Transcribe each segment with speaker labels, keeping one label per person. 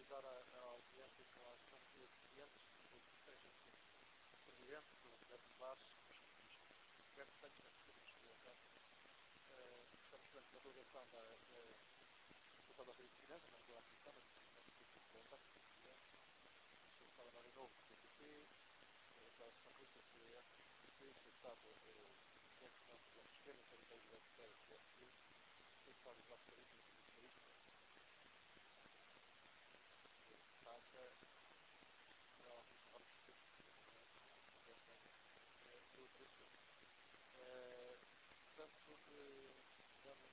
Speaker 1: utilizar a audiência com a Assembleia de Clientes, que seja o Presidente, o Presidente de Baixo, o Governo Santos, estamos perante a delegação da Associação da Rede de Finanças, não toda a Comissão, mas a Presidente, o Sr. Salomão Novo, do PPP, da Socialista, do CDS, do PP, o Sr. Estado, Presidente de Finanças da Esquerda, o Sr. Ribeiro da Esquerda, do PSD, o Sr. Estado dos Nossos Países, do Socialista, Saca, não, portanto, vamos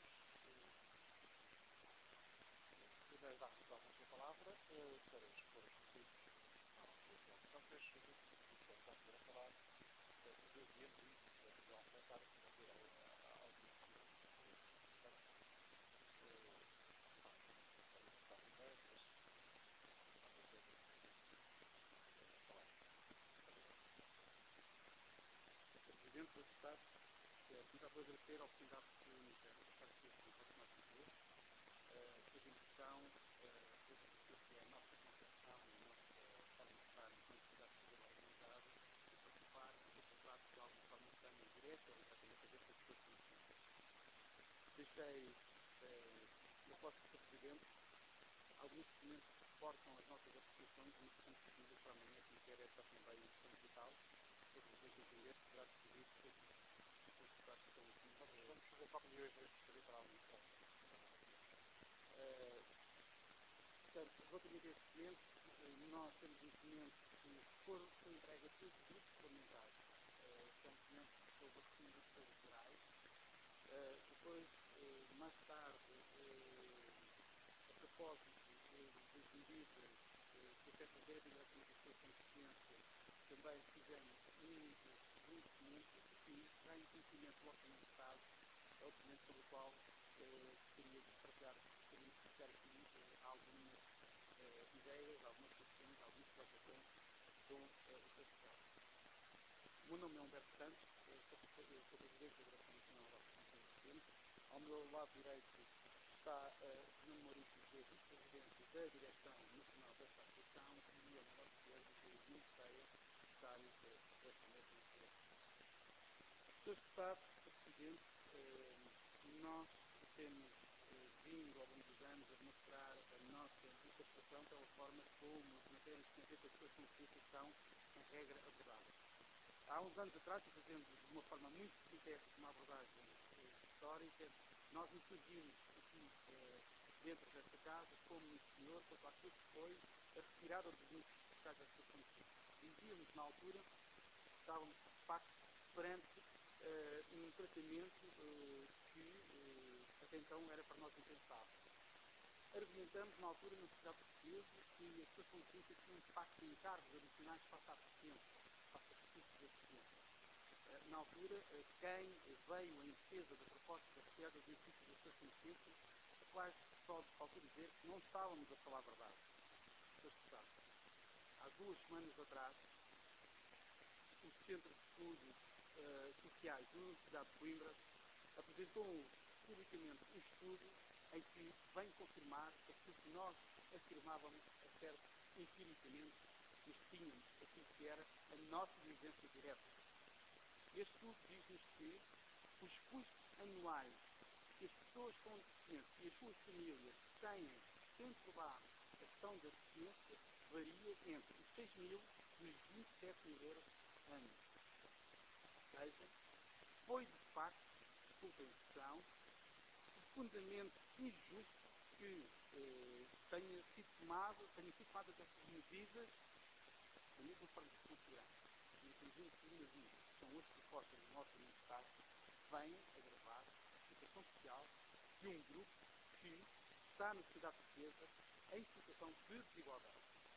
Speaker 1: primeiro dar-nos a palavra para expor os motivos à solução. Portanto, deixo o Sr. Sá a falar do ambiente e vão aumentar a fazer ao
Speaker 2: Presidente do Estado, começar por agradecer a oportunidade que nos deram de estar aqui com o nosso grupo, a dimensão, que é a nossa concepção e a nossa forma de estar na sociedade civil organizada e participar e participar de alguma forma também direta ou exatamente a ver com as pessoas conhecidas. Deixei, eu posso ser Presidente, alguns documentos que reforçam as nossas apreciações e que são discutidas para amanhã, que quer esta Assembleia Municipal, ou que depois de entender que será decidido que os deputados que estão aqui.
Speaker 1: Vamos fazer 4 milhões de euros para a União.
Speaker 2: Portanto, relativamente a este documento, nós temos um documento que foi entregue a todos os grupos parlamentares. É um documento sobre as condições gerais. Depois, mais tarde, a propósito das medidas que afetam diretamente as suas competências, também fizemos um documento que já em conhecimento do Orçamento de Estado, é o documento sobre o qual gostaria de partilhar aqui algumas ideias, algumas questões, algumas preocupações com o Sr. Estado. O meu nome é Humberto Santos, sou Presidente da Direção Nacional da Associação de Clientes. Ao meu lado direito está o Nuno Maurício, que é Vice-Presidente da Direção Nacional desta Associação, e ao meu lado esquerdo, que é o Nuno Ceia, Secretário desta mesma direção. Sr. Deputado, Sr. Presidente, nós temos vindo ao longo dos anos a demonstrar a nossa insatisfação pela forma como as matérias que têm a ver com as suas competências são, em regra, abordadas. Há uns anos atrás, fazendo de uma forma muito sintética uma abordagem histórica, nós nos surgimos aqui dentro desta casa como no exterior quanto àquilo que foi a retirada dos números fiscais das suas competências. Dizíamos na altura que estávamos de facto perante um tratamento que até então era para nós impensável. Argumentamos na altura na sociedade portuguesa que as suas competências tinham de facto encargos adicionais face à assistência, face a recursos de assistência. Na altura, quem veio em defesa da proposta da retirada do exercício das suas competências, quase só falta dizer que não estávamos a falar a verdade. Há 2 semanas atrás, o Centro de Estudos Sociais da Universidade de Coimbra apresentou publicamente um estudo em que vem confirmar aquilo que nós afirmávamos a certo empiricamente, mas tínhamos aquilo que era a nossa vivência direta. Este estudo diz-nos que os custos anuais que as pessoas com deficiência e as suas famílias têm sempre lá a questão da deficiência varia entre os 6 mil e os 27 mil euros ano. Ou seja, foi de facto, desculpa a expressão, profundamente injusto que tenha sido tomadas essas medidas da mesma forma que se consideram. E entendendo que as medidas que são hoje propostas no nosso Estado vêm agravar a situação social de um grupo que está na sociedade portuguesa em situação de desigualdade.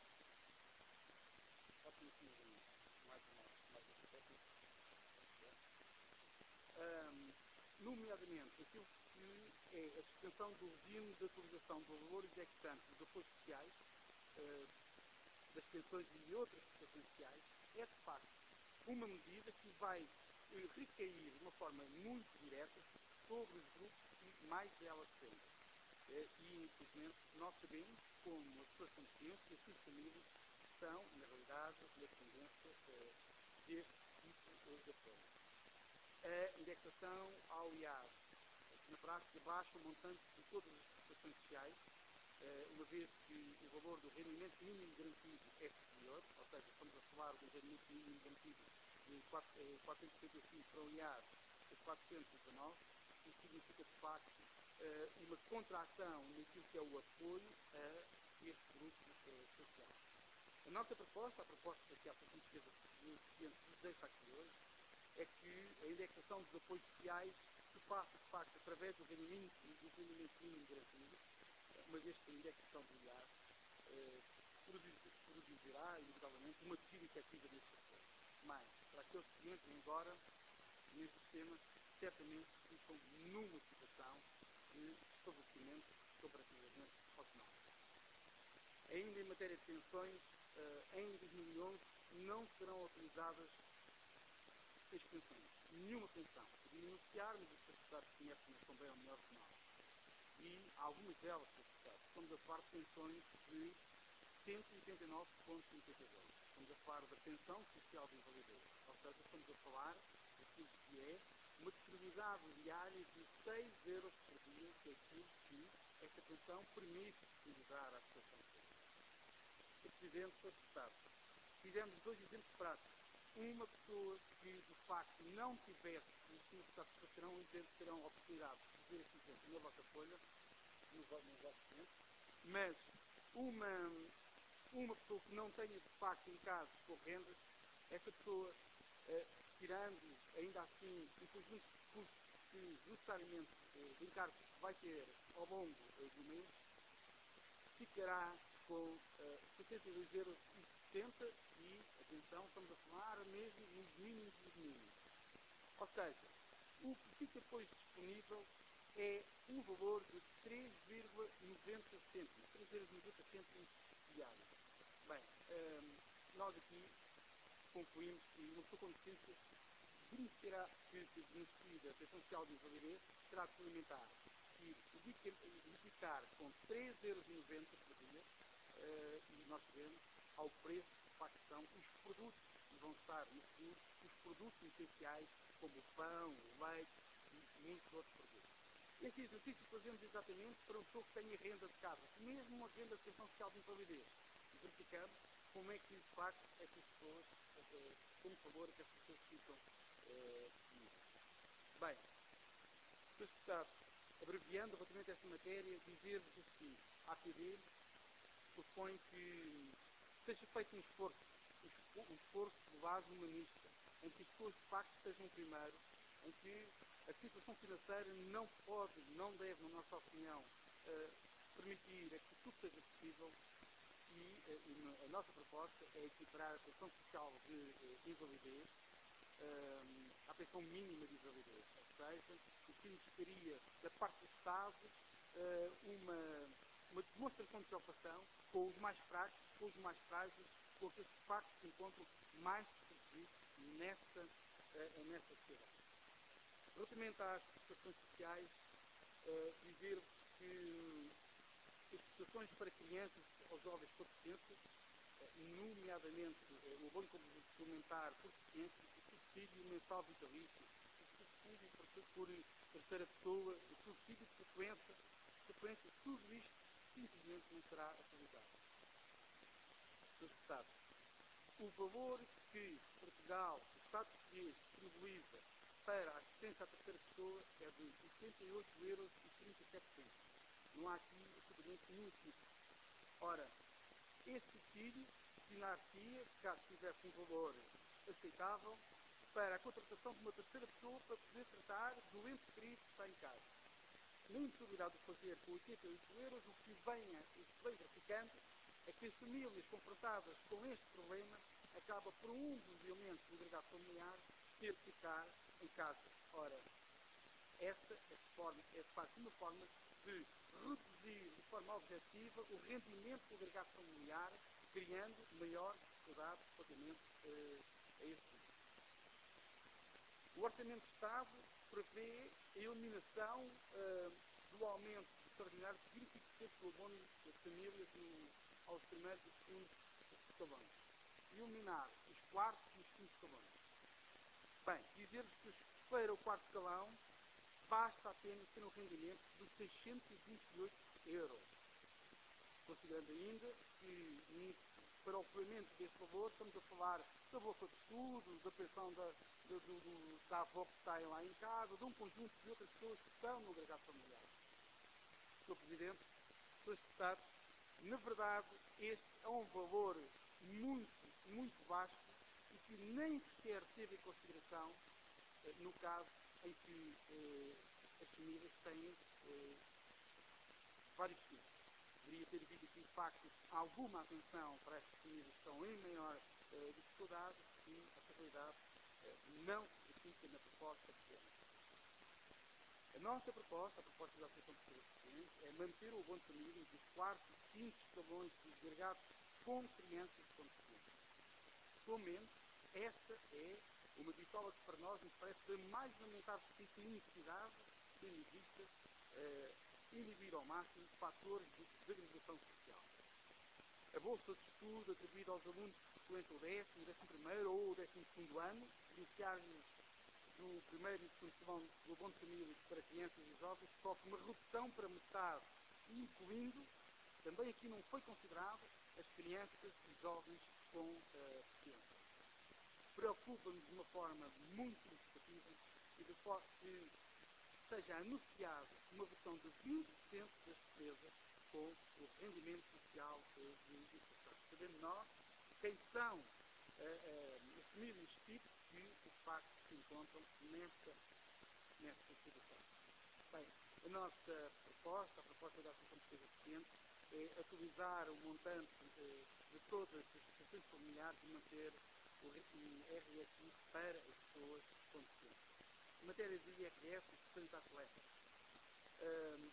Speaker 2: Nomeadamente aquilo que é a suspensão do regime de atualização do valor executante dos apoios sociais, das pensões e outras prestações sociais, é de facto uma medida que vai recair de uma forma muito direta sobre os grupos que mais dela dependem. E, infelizmente, nós sabemos como as pessoas com deficiência e as suas famílias estão, na realidade, na dependência deste tipo de apoio. A indexação ao IAS, na prática, baixa o montante de todas as prestações sociais, uma vez que o valor do rendimento mínimo garantido é superior, ou seja, estamos a falar do rendimento mínimo garantido de 475 para o IAS a 419, isso significa, de facto, uma contração naquilo que é o apoio a este grupo social. A nossa proposta, a proposta que a Associação Portuguesa de Deficientes nos deixa aqui hoje, é que a indexação dos apoios sociais se faça, de facto, através do rendimento mínimo garantido, uma vez que a indexação do IAS produzirá, inevitavelmente, uma descida efetiva deste setor. Mas, para aqueles que entrem agora neste sistema, certamente ficam numa situação de favorecimento comparativamente aos demais. Ainda em matéria de pensões, em 2011 não serão autorizadas as pensões. Nenhuma pensão. Podia anunciar, mas os deputados conhecem também ao melhor que nós. E algumas delas, estamos a falar de pensões de 189,52. Estamos a falar da pensão social de invalidez. Ou seja, estamos a falar daquilo que é uma disponibilidade diária de 6 euros por dia, que é aquilo que esta pensão permite disponibilizar à população social. Presidente foi deputado. Fizemos dois exemplos práticos. Uma pessoa que, de facto, não tivesse, e os senhores deputados terão a oportunidade de fazer este exemplo na vossa folha, no vosso tempo, mas uma pessoa que não tenha, de facto, em casa com rendas, essa pessoa, tirando, ainda assim, um conjunto de custos que, necessariamente, de encargos que vai ter ao longo do mês, ficará com 72,60 euros e, atenção, estamos a falar mesmo nos mínimos dos mínimos. Ou seja, o que fica depois disponível é um valor de 3,90 cêntimos, 3,90 cêntimos diários. Bem, nós aqui concluímos que uma pessoa com deficiência que beneficia da pensão social de invalidez terá de se alimentar e dedicar com 3,90 euros por dia, e nós sabemos, ao preço que de facto são os produtos que vão estar no futuro, os produtos essenciais como o pão, o leite e muitos outros produtos. Este exercício fazemos exatamente para uma pessoa que tenha renda de casa, mesmo uma renda de pensão social de invalidez. E verificamos como é que, de facto, essas pessoas, como favor, que essas pessoas ficam disponíveis. Bem, Sr. Deputado, abreviando relativamente a esta matéria, dizer-vos o seguinte: a APD propõe que seja feito um esforço de base humanista, em que as pessoas de facto estejam primeiro, em que a situação financeira não pode, não deve, na nossa opinião, permitir que tudo seja possível e a nossa proposta é equiparar a pensão social de invalidez à pensão mínima de invalidez. Ou seja, o que significaria, da parte do Estado, uma demonstração de preocupação com os mais fracos, com os mais frágeis, com aqueles que de facto se encontram mais desprotegidos nesta sociedade. Relativamente às prestações sociais, dizer-vos que as prestações para crianças ou jovens com deficiência, nomeadamente o abono complementar por deficiência, o subsídio mensal vitalício, o subsídio por terceira pessoa, o subsídio de frequência, tudo isto simplesmente não será atualizado. Sr. Deputado, o valor que Portugal, o Estado português, disponibiliza para a assistência à terceira pessoa é de 88,37 euros. Não há aqui absolutamente nenhum tipo. Ora, esse subsídio destinar-se-ia, caso tivesse um valor aceitável, para a contratação de uma terceira pessoa para poder tratar do ente querido que está em casa. Na impossibilidade de fazer com 88 euros, o que vem verificando é que as famílias confrontadas com este problema acabam por um dos elementos do agregado familiar ter que ficar em casa. Ora, esta é de facto uma forma de reduzir de forma objetiva o rendimento do agregado familiar, criando maior dificuldade relativamente a este tipo. O Orçamento de Estado prevê a eliminação do aumento extraordinário de 25% do abono de famílias aos primeiros e segundos escalões. E eliminar os quartos e os quintos escalões. Bem, dizer-vos que para o quarto escalão basta apenas ter um rendimento de 628 euros. Considerando ainda que para o pagamento desse valor estamos a falar da bolsa de estudos, da pensão da avó que está lá em casa, de um conjunto de outras pessoas que estão no agregado familiar. Sr. Presidente, Srs. Deputados, na verdade este é um valor muito baixo e que nem sequer teve em consideração no caso em que as famílias têm vários filhos. Deveria ter havido aqui, de facto, alguma atenção para estas famílias que estão em maior dificuldade e a realidade não se verifica na proposta que temos. A nossa proposta, a proposta da Associação de Portugueses, é manter o abono de família dos quartos e quintos escalões agregados com crianças com deficiência. Pelo menos, esta é uma bitola que para nós nos parece da mais lamentável necessidade, tendo em vista inibir ao máximo fatores de desagregação social. A bolsa de estudo atribuída aos alunos que frequentam o 10º, 11º ou o 12º ano, beneficiários do primeiro e segundo escalão do abono de família para crianças e jovens, sofre uma redução para metade, incluindo, também aqui não foi considerado, as crianças e jovens com deficiência. Preocupa-nos de uma forma muito significativa e de forma que seja anunciado uma redução de 20% das despesas com o rendimento social de inserção. Sabendo nós quem são as famílias tipo que, de facto, se encontram nesta situação. Bem, a nossa proposta, a proposta da Associação de Pessoas Deficientes, é atualizar o montante de todas as prestações familiares e manter o RSI para as pessoas com deficiência. Em matéria de IRS, o Secretário está correto.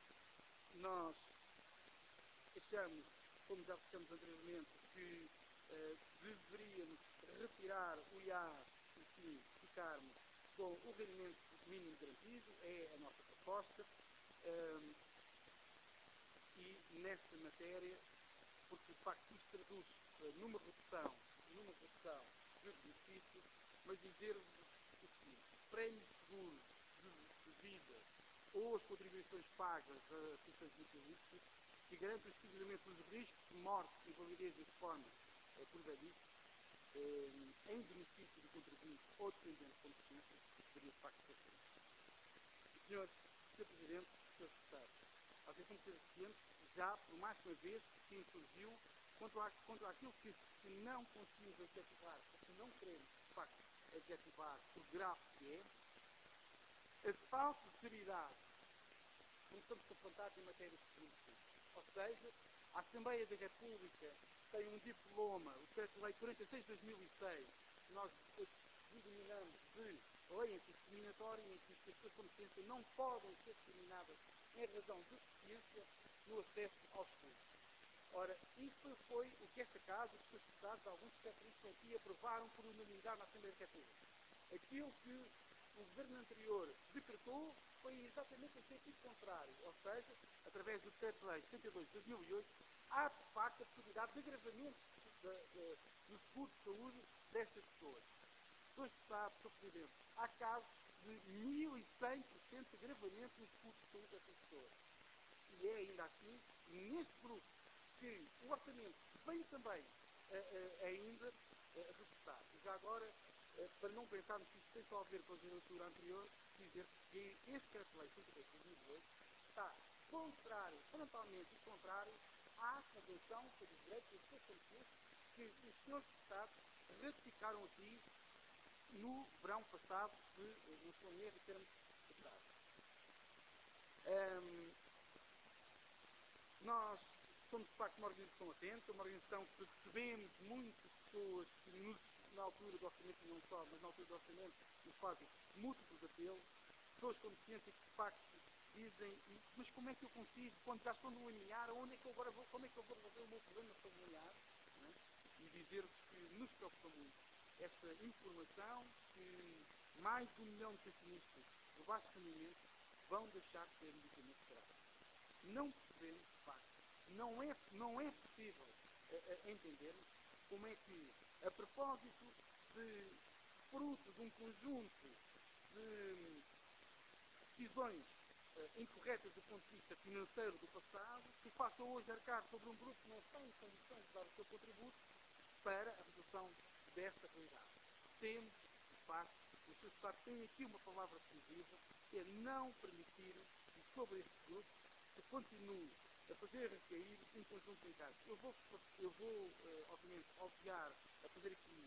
Speaker 2: Nós achamos, como já dissemos anteriormente, que deveríamos retirar o IAS e sim ficarmos com o rendimento mínimo garantido, é a nossa proposta. E nesta matéria, porque de facto isto traduz numa redução dos benefícios, mas dizer-vos o seguinte: prémios seguros de vida ou as contribuições pagas a associações mutualistas que garantem exclusivamente os riscos de morte, invalidez e reforma por velhice, em benefício do contribuinte ou dependente com deficiência, deveria de facto ser feito. Sr. Presidente, Srs. Deputados, a Associação de Deficientes já, por mais uma vez, se insurgiu contra aquilo que não conseguimos adjetivar, porque não queremos, de facto, adjetivar o grave que é, a falta de seriedade como estamos confrontados em matéria de política. Ou seja, a Assembleia da República tem um diploma, o Decreto-Lei 46 de 2006, que nós denominamos de lei antidiscriminatória, em que as pessoas com deficiência não podem ser discriminadas em razão de deficiência no acesso aos estudos. Ora, isso foi o que esta Casa, os seus deputados, alguns especialistas aqui, aprovaram por unanimidade na Assembleia da República. Aquilo que o governo anterior decretou foi exatamente o sentido contrário, ou seja, através do Decreto-Lei 72 de 2008, há de facto a possibilidade de agravamento do seguro de saúde destas pessoas. Sr. Deputado, Sr. Presidente, há casos de 1100% de agravamento no seguro de saúde destas pessoas. E é ainda assim, neste grupo, que o orçamento vem também ainda reforçado. E já agora, para não pensarmos que isto tem só a ver com a legislatura anterior, dizer que este Decreto-Lei 73 de 2008 está frontalmente e contrário à Convenção sobre os Direitos das Pessoas com Deficiência que os senhores deputados ratificaram aqui no verão passado, se não estou em erro, termos deputados. Nós somos, de facto, uma organização atenta, uma organização que recebemos muitas pessoas que, na altura do orçamento, e não só, mas na altura do orçamento, nos fazem múltiplos apelos, pessoas com deficiência que, de facto, dizem, mas como é que eu consigo, quando já estou no limiar, onde é que eu agora vou, como é que eu vou resolver o meu problema familiar? Né? E dizer-vos que nos preocupa muito esta informação que mais de 1 milhão de pensionistas de baixo rendimento vão deixar de ter medicamentos grátis. não percebemos, de facto, não é possível entendermos como é que, a propósito de fruto de um conjunto de decisões incorretas do ponto de vista financeiro do passado, se faça hoje arcar sobre um grupo que não está em condições de dar o seu contributo para a resolução desta realidade. Temos, de facto, o Sr. Estado tem aqui uma palavra decisiva, que é não permitir que sobre este grupo se continue a fazer recair um conjunto de encargos. Eu vou obviamente, obviar a fazer aqui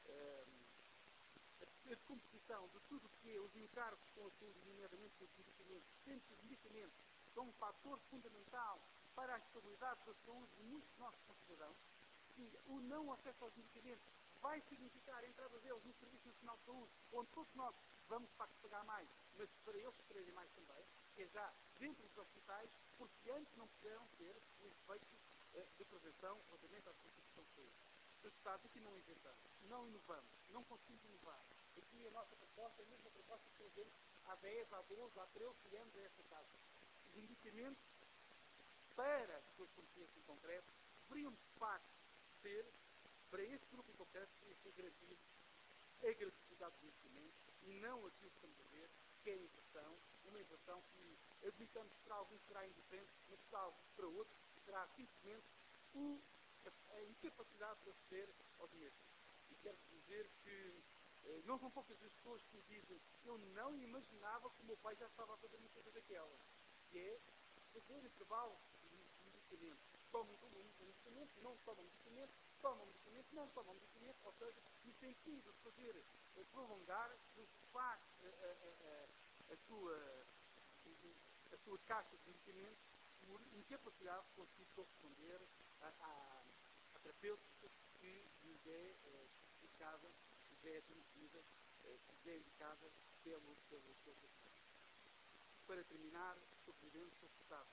Speaker 2: a decomposição de tudo o que é os encargos com a saúde, nomeadamente com os medicamentos, sendo que os medicamentos são um fator fundamental para a estabilidade da saúde de muitos dos nossos cidadãos, que o não acesso aos medicamentos vai significar a entrada deles no Serviço Nacional de Saúde, onde todos nós vamos, de facto, pagar mais, mas para eles quererem mais também, que é já dentro dos hospitais, porque antes não puderam ter o efeito de prevenção relativamente à situação de saúde. Os Estados aqui não inventamos, não inovamos, não conseguimos inovar. Aqui a nossa proposta é a mesma proposta que trazemos há 10, há 12, há 13 anos a esta casa. Os medicamentos, para as suas condições em concreto, deveriam de facto ser, para esse grupo em concreto, deveriam ser garantidos a gratuidade dos medicamentos e não aquilo que estamos a ver, que é a inflação, uma inflação que admitamos que para alguns será indiferente, mas para outros será simplesmente a incapacidade de aceder aos mesmos. E quero dizer que não são poucas as pessoas que me dizem eu não imaginava que o meu pai já estava a fazer uma coisa daquela, que é fazer intervalos de medicamento. Tomam medicamento, não tomam medicamento, tomam medicamento, não tomam medicamento, ou seja, no sentido de fazer prolongar de facto a sua caixa de medicamentos por incapacidade de conseguir corresponder à terapêutica que lhes é especificada, que lhes é admitida, que lhes é indicada pelo paciente. Para terminar, Sr. Presidente, Sr. Deputado,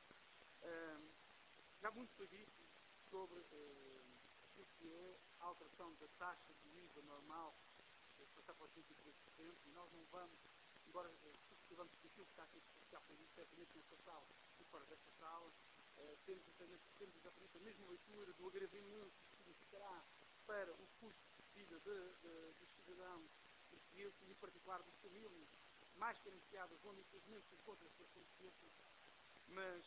Speaker 2: já muito foi dito sobre o que é a alteração da taxa de IVA normal, passar para os 23%, e nós não vamos, embora subscrevamos que aquilo que está aqui já foi dito certamente nesta sala e fora desta sala, temos exatamente a mesma leitura do agravamento que significará para o custo de vida dos cidadãos portugueses e, em particular, das famílias mais carenciadas, onde infelizmente se encontra a situação de mas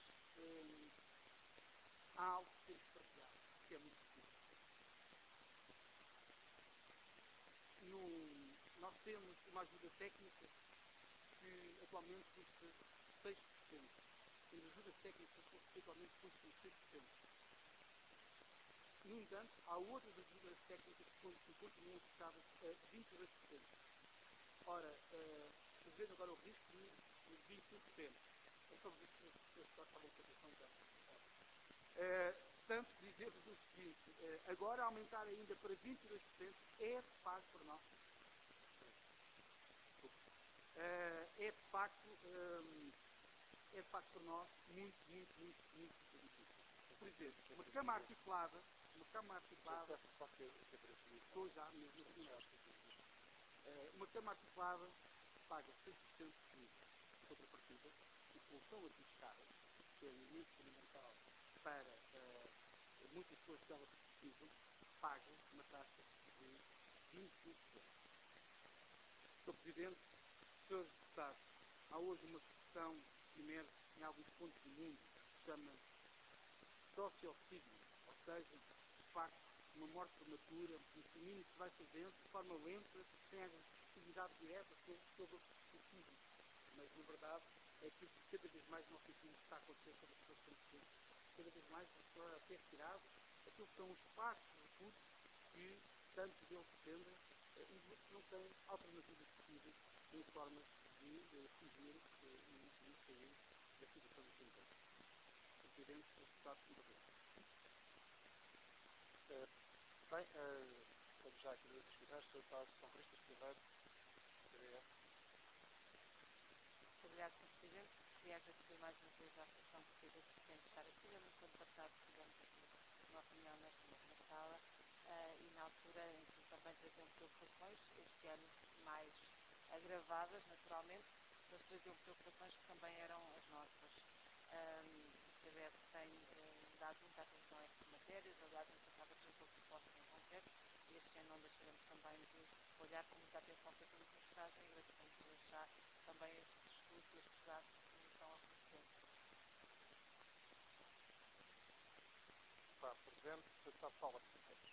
Speaker 2: há algo que temos que partilhar, que é muito difícil. Nós temos uma ajuda técnica que atualmente custa 6%. As ajudas técnicas que atualmente custam 6%. No entanto, há outras ajudas técnicas que continuam associadas a 22%. Ora, prevendo agora o risco de 25%. É só ver se as pessoas estavam com atenção já. Portanto, dizer-vos o seguinte, agora aumentar ainda para 22% é de facto para nós. É de facto para nós muito difícil. Por exemplo, uma cama articulada, estou já mesmo assim, uma cama articulada paga 6% de contrapartida, e colchão articulado, que é um elemento fundamental para muitas pessoas que elas precisam, pagam uma taxa de 25%. Sr. Presidente, Srs. Deputados, há hoje uma expressão que emerge em alguns pontos do mundo que se chama sociocídio, ou seja, de facto, uma morte prematura, um caminho que se vai fazendo de forma lenta, sem agressividade direta sobre o suicídio. Mas, na verdade, é aquilo que cada vez mais nós sentimos que está a acontecer sobre as pessoas que estão doentes. Cada vez mais a ser retirado aquilo que são os espaços de recursos que tanto deles dependem e que não têm alternativas possíveis em formas de fugir e sair da situação de sanidade. Presidente, os deputados, muito obrigado.
Speaker 1: Bem, estamos já aqui a discutir, Sr. Deputado São Cristas, primeiro, CDF.
Speaker 3: Obrigado, Sr. Presidente. Queria agradecer mais uma vez à Associação Portuguesa de Assistentes estar aqui. No ano passado tivemos aqui uma reunião nesta mesma sala e na altura em que também traziam preocupações, este ano mais agravadas, naturalmente, mas traziam preocupações que também eram as nossas. dado muita atenção a estas matérias. Aliás, ano passado apresentou propostas em concreto e este ano não deixaremos também de olhar com muita atenção para aquilo que nos trazem e agradecemos já também estes estudos e estes dados que estão a conhecer.
Speaker 1: Está presente, deputado Paulo Santos.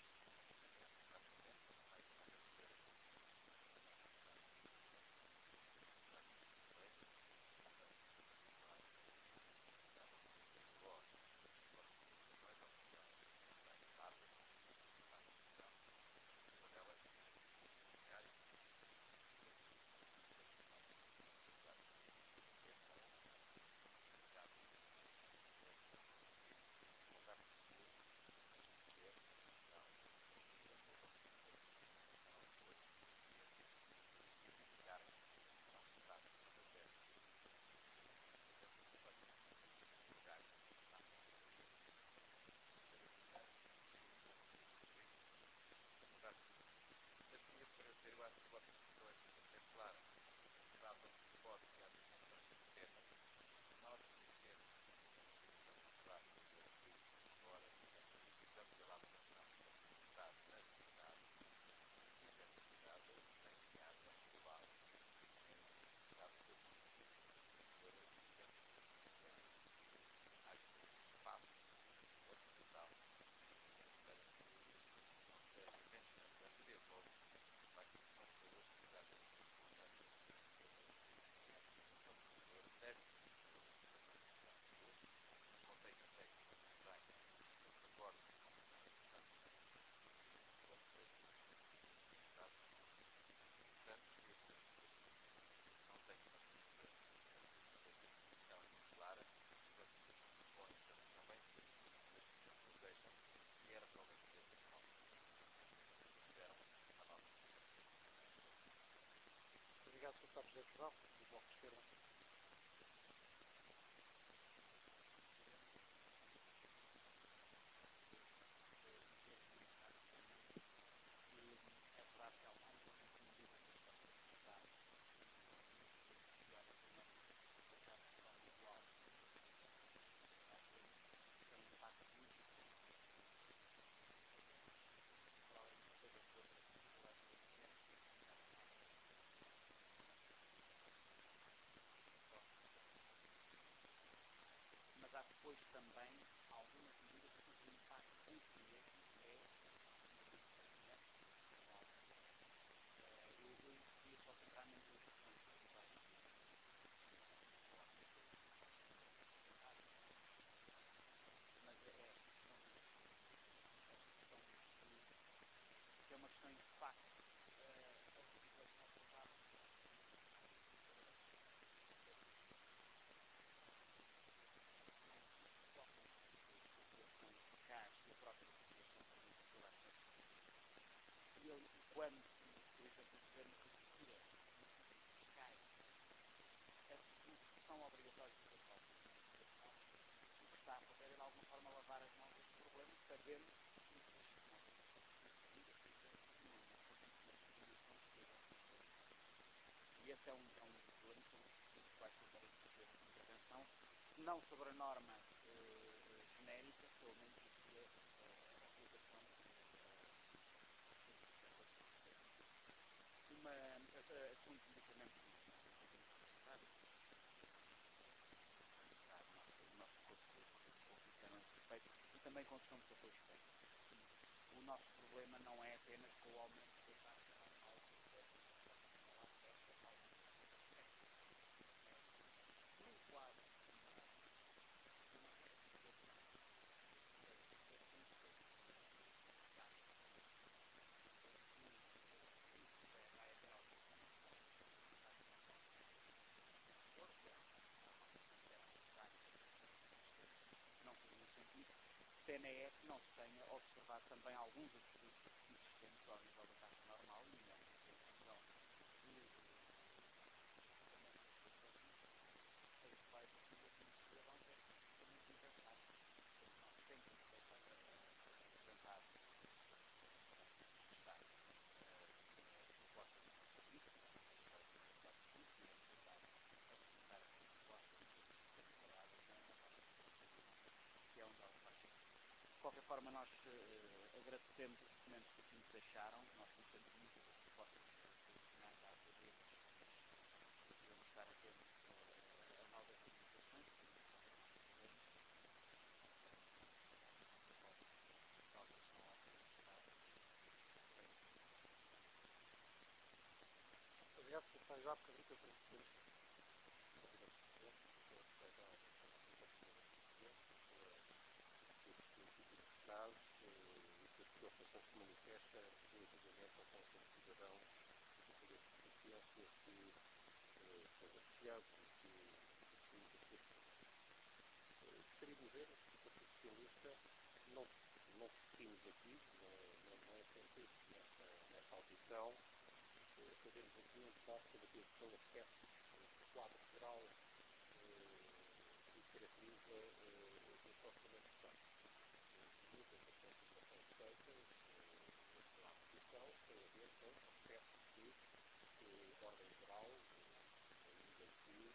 Speaker 1: Obrigado, Sr. Presidente-Geral do Bloco de Esquerda.
Speaker 2: Mas há depois também algumas medidas cujo impacto em si mesmo é eu queria só centrar-me em duas questões principais. Mas é que é uma questão de facto a legislação aprovada eficaz e a própria legislação particular e quando, por exemplo, o governo retira fiscais que são obrigatórios de ter falta de simplificação, o que está a fazer é de alguma forma lavar as mãos deste problema, sabendo que existe uma e esse é um dos problemas sobre os quais tentarei fazer intervenção, se não sobre a norma genérica, pelo menos a sua aplicação. A questão dos medicamentos o nosso posicionamento a esse respeito e também com a questão dos apoios técnicos. O nosso problema não é apenas com o aumento da taxa anual no quadro não fazia sentido, pena é que não se tenha observado também alguns ajustes existentes ao nível da taxa normal, nomeadamente em função dos quais o Ministério da Banca foi muito inventado. Nós sempre apresentado está propostas de serviço, para ser apresentado serviço e é necessário apresentar as propostas que são trabalhadas na nossa que é onde ela faz sentido. forma, nós agradecemos os documentos que nos deixaram. Nós conhecemos muitas das propostas adicionais à ACD, podemos estar atentos a novas comunicações, que nos fazemos.
Speaker 1: Aliás, está já porque Rita Presidente, e as preocupações que manifesta relativamente ao conjunto de cidadãos e de deficiência que são associados e que gostaria de dizer que o Partido Socialista não discutimos aqui, não é sentido nesta audição, fazemos aqui um debate sobre aquilo que são aspectos do quadro geral que caracteriza este Orçamento de Estado. Muitas das considerações feitas nesta discussão têm a ver com aspectos de ordem geral, à medida que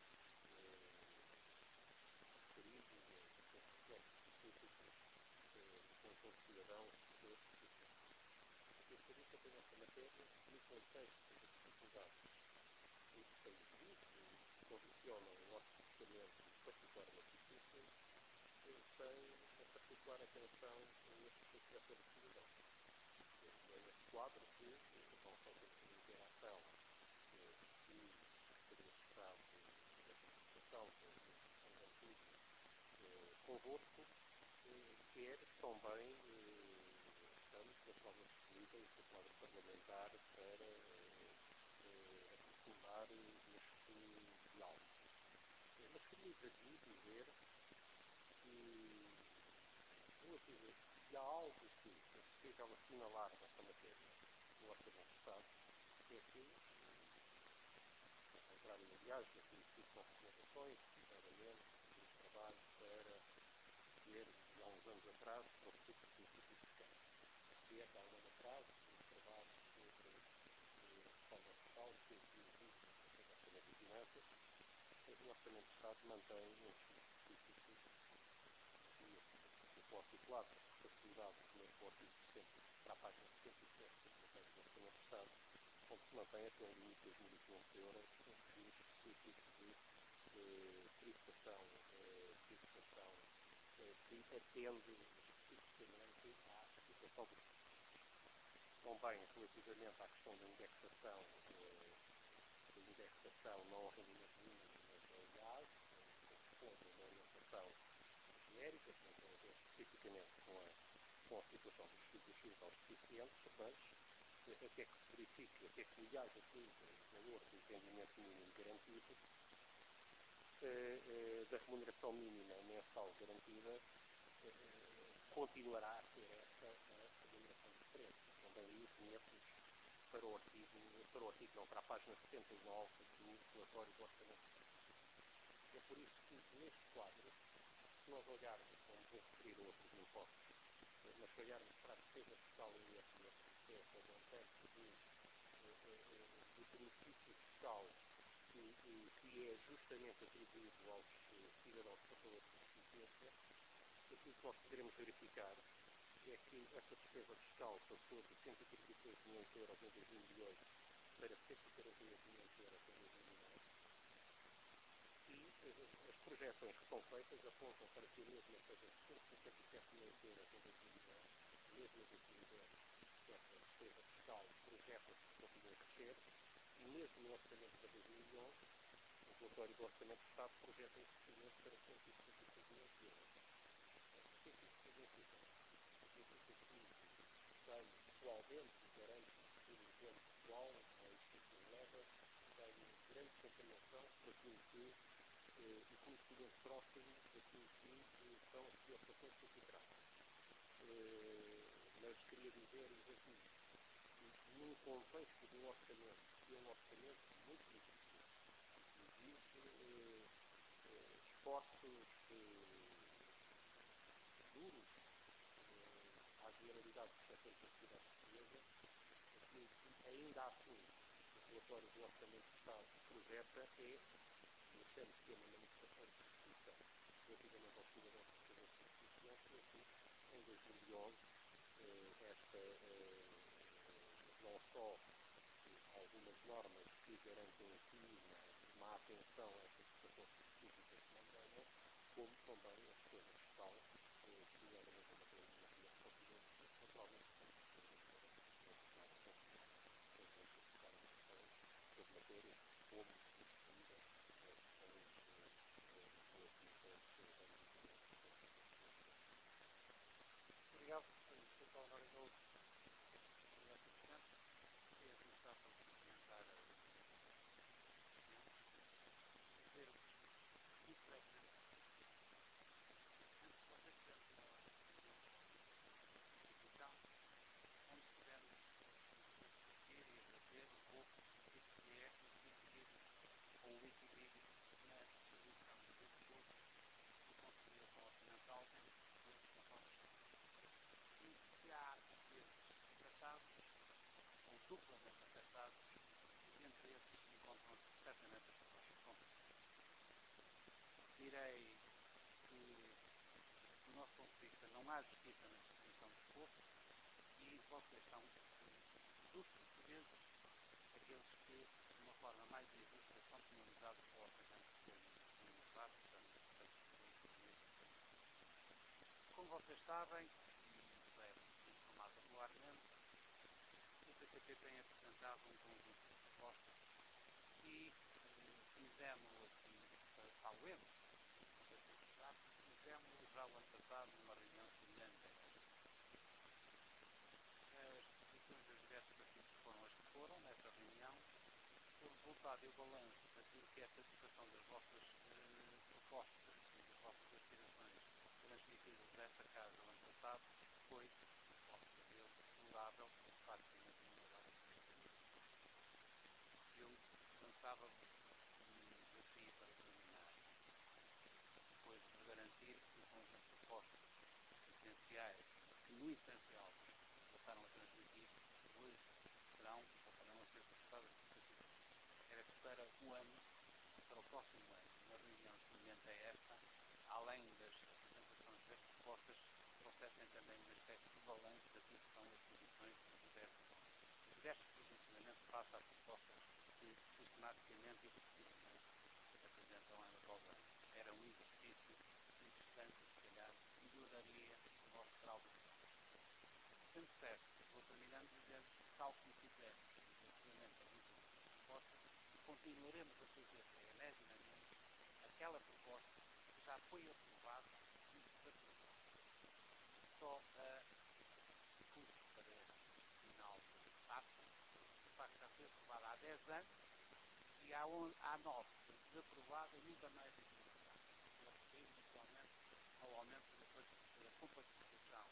Speaker 1: referidos com aspectos específicos do conjunto de cidadãos e pessoas deficientes. Eu gostaria que nesta matéria, no contexto das dificuldades que o país vive e que condicionam o nosso processamento particularmente difícil, tem uma particular atenção neste setor de cidadão. É neste quadro que, não só temos uma interação que o Secretaria de Estado da Administração tem mantido convosco, quer também estamos naturalmente disponíveis no quadro parlamentar para aprofundar este diálogo. Mas queria aqui dizer que se há algo que é possível assinalar nesta matéria no Orçamento de Estado, é que, ao contrário, aliás, daquilo que são recomendações, sinceramente, de trabalho para ter, há uns anos atrás, para o estudo dos princípios fiscais. Que há um ano atrás, um trabalho sobre reforma fiscal, que existe no Orçamento de Finanças, o Orçamento de Estado mantém um estudo específico com articulado com facilidade no artigo 60, para a página 67 do Orçamento de Estado, onde se mantém até um limite de 2.500 euros um regime específico de tributação que atende especificamente à situação dos custos. Também relativamente à questão da indexação não ao rendimento mínimo, mas ao IAS, corresponde a uma orientação genérica, que não tem a ver especificamente com a situação dos deficientes, mas até que se verifique, até que o IAS atinja o valor do rendimento mínimo garantido, da remuneração mínima mensal garantida, continuará a ser esta a remuneração diferente. Também aí remeto para a página 79 do relatório do Orçamento de Estado. É por isso que, neste quadro, se nós olharmos, não vou referir outros impostos, mas se olharmos para a despesa fiscal e o IRS, que é o montante de benefício fiscal que é justamente atribuído aos cidadãos portadores de deficiência, aquilo que nós poderemos verificar é que essa despesa fiscal passou de 133 milhões de euros em 2008 para 148 milhões de euros em 2009 e as projeções que são feitas apontam para que a mesma seja de 157 milhões de euros em 2011, mesmo em 2010 essa despesa fiscal projeta-se que continue a crescer e mesmo no orçamento para 2011 o relatório do Orçamento de Estado projeta um crescimento para 165 milhões de euros. O que é que isto significa? Significa que tem o aumento garante o governo pessoal, a isto que nos leva, tem grande compreensão daquilo que e conhecimento próximo daquilo que são as preocupações que aqui trazem. Mas queria dizer-lhes aqui que num contexto de um orçamento, que é um orçamento muito difícil, exige esforços duros à generalidade do setor da sociedade portuguesa, aquilo que ainda assim o relatório do Orçamento de Estado projeta é, e achamos que é uma manifestação de justiça relativamente aos cidadãos portugueses de deficiência, que em curioso não só algumas normas que garantem aqui uma atenção a estas situações específicas de montanha, como também as penas que estão, nomeadamente em matéria de movimentos continentes, naturalmente relacionadas com as leis que ficaram sobre matérias, como definida as questões relativas
Speaker 2: Obrigado, Sr. Salvador Inouto, obrigado, Sr. Presidente. Queria começar por cumprimentar a dizer muito brevemente, antes de vocês terem uma instituição onde podemos discutir e debater um pouco o que é o Wikipedia ou o Wikipedia na distribuição de recursos de consolidação orçamental entre portugueses conforme e se há portugueses afetados ou duplamente afetados, e entre esses encontram-se certamente as pessoas com deficiência. Direi que, do nosso ponto de vista, não há justiça na distribuição de esforço e vocês são dos portugueses aqueles que, de uma forma mais injusta, são penalizados pelo orçamento que nos dá, portanto, feitos pelos portugueses. Como vocês sabem, e devem ser informados regularmente, o PCP tem apresentado um conjunto de propostas e fizemos aqui, salvemos, não sei se é verdade, fizemos já o ano passado numa reunião semelhante a esta. As posições dos diversos partidos foram as que foram nessa reunião. O resultado e o balanço daquilo que é a satisfação das vossas propostas e das vossas aspirações transmitidas desta casa no ano passado foi, posso dizer, deplorável, praticamente ignorável. Eu lançava-vos um desafio para terminar, depois de garantir que o conjunto de propostas essenciais, que no essencial passaram a transmitir, hoje serão ou passarão a ser votadas por partidos. Era que para o ano, para o próximo ano, uma reunião semelhante a esta, além das apresentações das propostas, trouxessem também um aspecto de balanço daquilo que são as posições dos diversos posicionamentos face às propostas que sistematicamente e repetidamente apresentam ano após ano. Era um exercício interessante e, se calhar, melhoraria o nosso grau de discussão. Sendo certo, vou terminando dizendo que, tal como fizemos relativamente a muitas outras propostas, continuaremos a fazer a enésima vez aquela proposta que já foi aprovada e desaprovada. Só a custo para este final de etapa, de facto já foi aprovada há 10 anos e há 9 desaprovada e nunca mais implementada. Eu refiro inicialmente ao aumento da compatibilização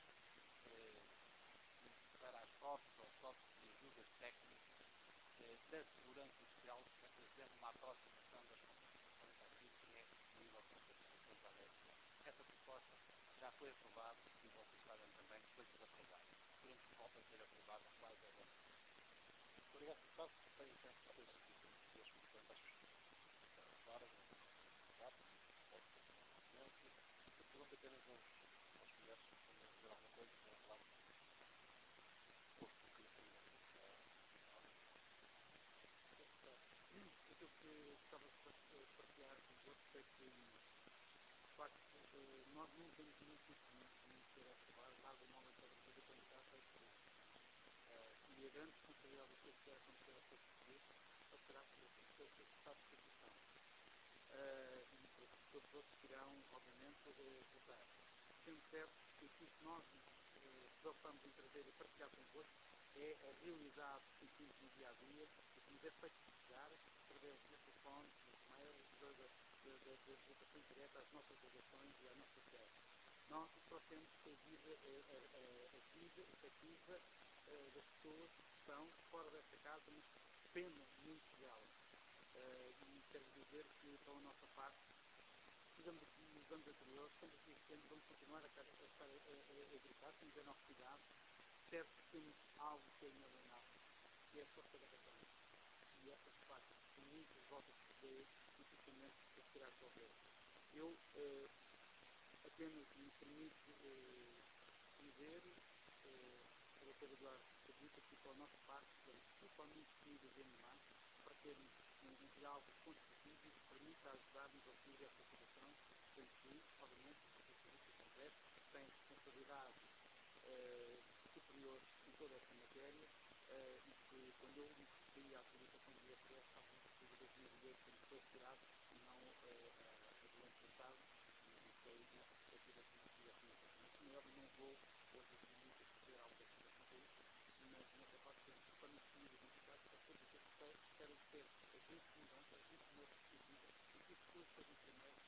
Speaker 2: para as próteses ou próteses de ajudas técnicas da segurança industrial, fazendo uma aproximação das competições àquilo que é o nível de competição da lei. Essa proposta já foi aprovada e vocês sabem também que foi desaprovada. Esperemos que volte a ser aprovada quase a vossa.
Speaker 1: Obrigado, deputado. Tem tempo para fazer as perguntas claras, rápidas, pode continuar com silêncio. Eu pergunto apenas aos mulheres se querem dizer alguma coisa para falar posto um bocadinho
Speaker 2: Aquilo que gostava de partilhar convosco é que, de facto, nós não temos muito de ser aprovar, dado o modo em que a República tem estado a feito. E a grande responsabilidade do que quer acontecer ao povo português será ser executado por posição. E por isso todos os outros irão, obviamente, votar. Sendo certo que aquilo que nós nos preocupamos em trazer e partilhar convosco é a realidade que sentimos no dia a dia e que nos é feito chegar através dos telefones, dos mails, das votações diretas às nossas delegações e à nossa sede. Nós só temos a vida efetiva das pessoas que estão fora desta casa, mas dependem muito delas. E quero dizer que, pela nossa parte, fizemos aqui nos anos anteriores, sempre aqui sempre vamos continuar a estar a gritar, temos a nossa cuidado, certo que temos algo que é inalienável, que é a força da razão. E essa, de facto, com muitas voltas que dei, dificilmente conseguirá resolver. Eu apenas me permito dizer, o Dr. Eduardo acredita que pela nossa parte, principalmente comidas e animais, para termos um diálogo construtivo e que permita ajudar-nos a resolver esta situação, sem que, obviamente, o Partido Socialista concreto tem responsabilidades superiores em toda esta matéria e que, quando eu me referi à utilização do IRS, estava a referir a 2008 quando foi retirado e não a do ano passado, e foi nessa perspectiva que não fui afirmado. Mas, como é óbvio, não vou hoje aqui muito fazer alterações quanto a isso, mas nessa parte temos principalmente comidas e entidades para todos aqueles que querem ter agentes de mudança, agentes de uma perspectiva, e que as pessoas sejam primeiro